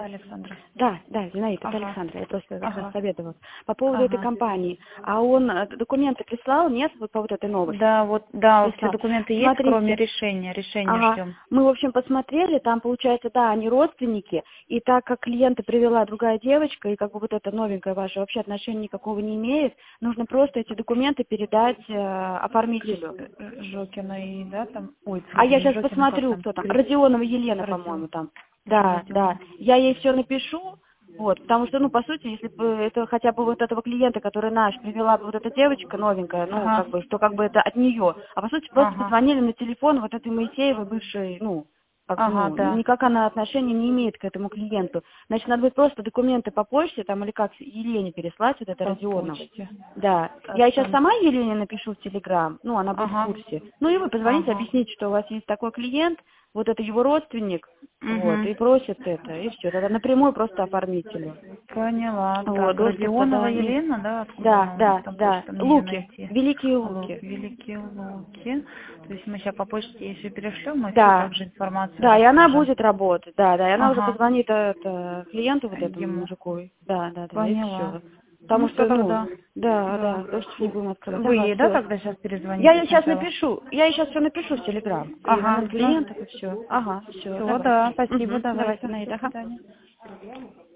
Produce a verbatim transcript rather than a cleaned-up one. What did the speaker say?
Александра. Да, да, Зинаида, это Ага. Александра, я просто как раз Ага. советовала. По поводу этой Ага. компании. А он э, документы прислал, нет, вот по вот этой новости? Да, вот, да, все Прислал. документы есть, кроме Смотрите, решения. Решение ага, ждем. мы, в общем, посмотрели, там, получается, да, они родственники, и так как клиента привела другая девочка, и как бы вот эта новенькая ваша вообще отношения никакого не имеет, нужно просто эти документы передать э, оформителю. Жокина и, да, там? Ой, А я не сейчас Жокина, как посмотрю, там? кто там. Крис- Родионова Елена, Родион. по-моему, там. Да, да. Родион. Я ей все напишу, вот, потому что, ну, по сути, если бы это хотя бы вот этого клиента, который наш, привела бы вот эта девочка новенькая, ну, Ага. как бы, что как бы это от нее. А по сути, просто Ага. позвонили на телефон вот этой Моисеевой, бывшей, ну, как, Ага, ну, да. никак она отношения не имеет к этому клиенту. Значит, надо будет просто документы по почте, там, или как Елене переслать, вот это По Родионовой. почте. Да. Так, Я сейчас там. сама Елене напишу в Телеграм, ну, она будет в Ага. курсе. Ну, и вы позвоните, Ага. объясните, что у вас есть такой клиент, вот это его родственник, вот, и Угу. просит это, и все. Тогда напрямую просто оформителю. Поняла. Вот, Так, доступ Родионова тогда нет. Елена, да? Откуда Да, она у нас да, там да. почта, мне ее Луки, найти? Великие Лук, Луки. Великие Луки. То есть мы сейчас по почте, если перешлем, мы всю Да, также информацию да, и она расскажем. будет работать, да, да, и она уже Ага. позвонит э, это, клиенту, вот этому Ему. мужику, да, да, да, и Поняла. все. Ну Потому все что, ну, тогда. да, Да. да, доступ не будем открывать. Вы Ага, ей, да, все. тогда сейчас Я перезвоните ей сейчас сначала? напишу, я ей сейчас все напишу в Телеграм, и Ага. номер Ну, клиентов, и все. Ага, все, все, давайте. да, спасибо, Угу, давайте, давайте. До Наида, ага. свидания.